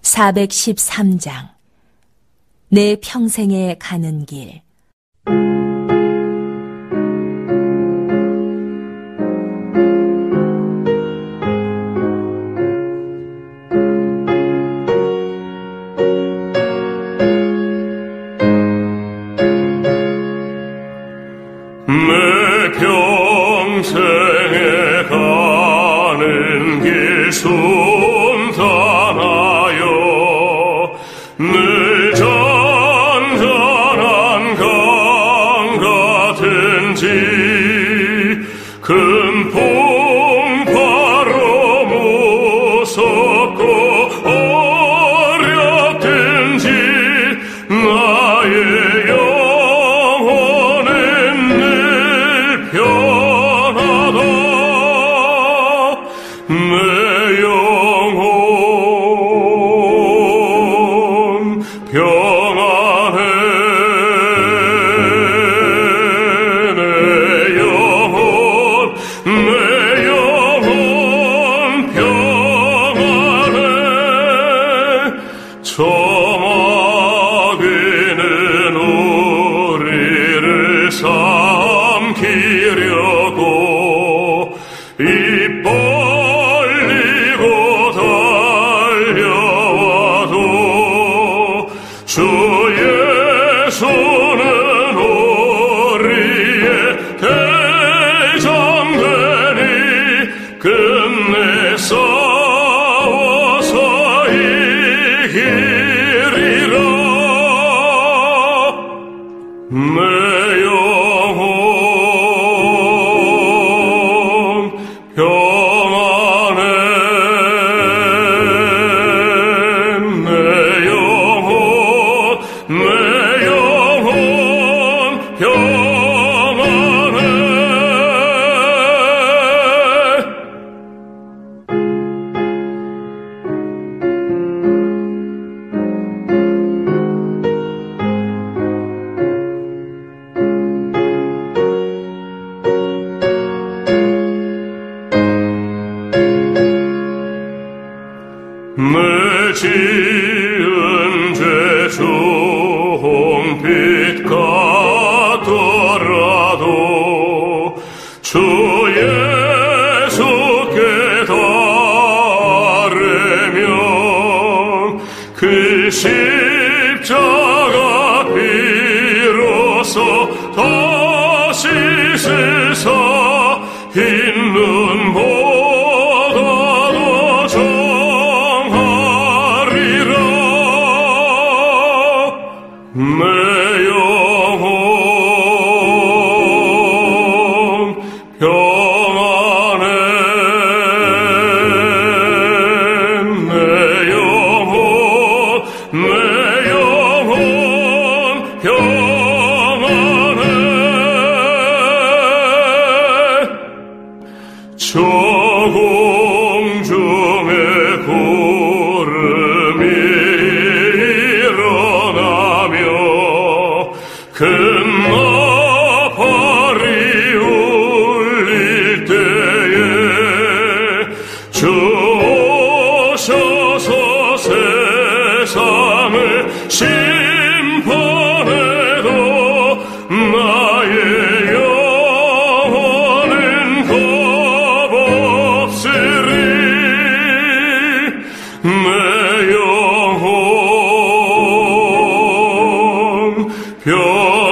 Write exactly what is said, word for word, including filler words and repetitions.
사백십삼 장 내 평생에 가는 길. 내 평생에 가는 길 순탄하여 늘 잔잔한 강 같은지 큰 풍파로 무섭고 어렵든지 나의 영혼은 늘 편하다. 내 영혼 평안해. 내 영혼 내 영혼 평안해. 저마귀는 우리를 삼키려고 입 벌리고 달려와도 주 예수는 우리의 대장되니 끝내 싸워서 이기리라. 내 영혼 평안해. 내 영혼 내 영혼 평안해. 내 지은 죄 종빛 같더라도 주 예수께 따르면 그 십자가 비로소 다시 세사 흰 눈보다도 정하리라. 내 영혼 평안해. 내 영혼 내 영혼 평안해. 저 공중에 구름이 일어나며 큰 나팔이 울릴 때에 주 오셔서 세상을 심판해도 나의 영혼은 겁없으리. 내 영혼 평안해.